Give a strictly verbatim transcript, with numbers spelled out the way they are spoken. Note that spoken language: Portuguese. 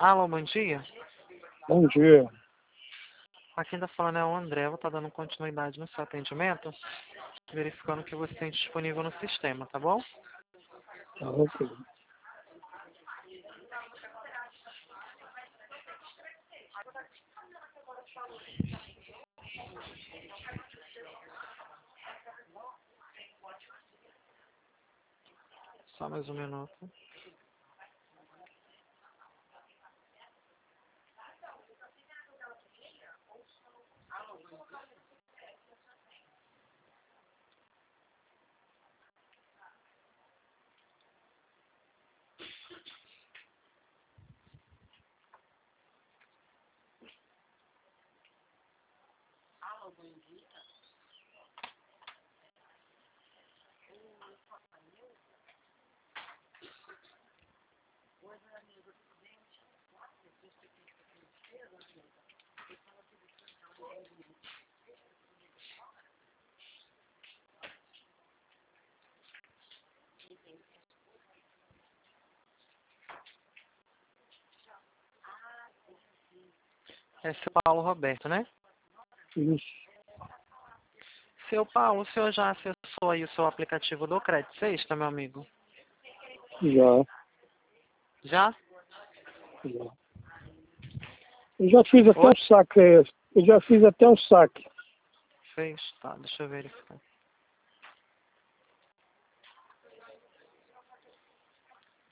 Alô, bom dia. Bom dia. Aqui quem está falando é o André. Vou estar dando continuidade no seu atendimento, verificando que você tem disponível no sistema, tá bom? Tá ok. Só mais um minuto. É seu Paulo Roberto, né? Isso. Seu Paulo, o senhor já acessou aí o seu aplicativo do Crédito Sexta, meu amigo? Já, Já? já. Eu já fiz até Oi? um saque. Eu já fiz até um saque. Fez? Tá, deixa eu verificar.